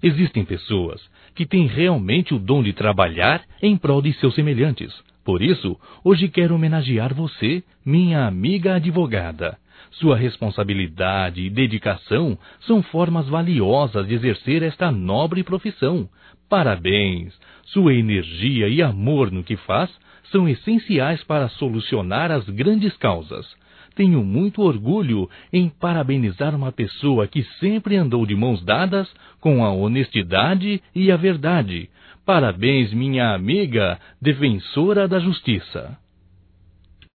Existem pessoas que têm realmente o dom de trabalhar em prol de seus semelhantes. Por isso, hoje quero homenagear você, minha amiga advogada. Sua responsabilidade e dedicação são formas valiosas de exercer esta nobre profissão. Parabéns! Sua energia e amor no que faz são essenciais para solucionar as grandes causas. Tenho muito orgulho em parabenizar uma pessoa que sempre andou de mãos dadas com a honestidade e a verdade. Parabéns, minha amiga, defensora da justiça.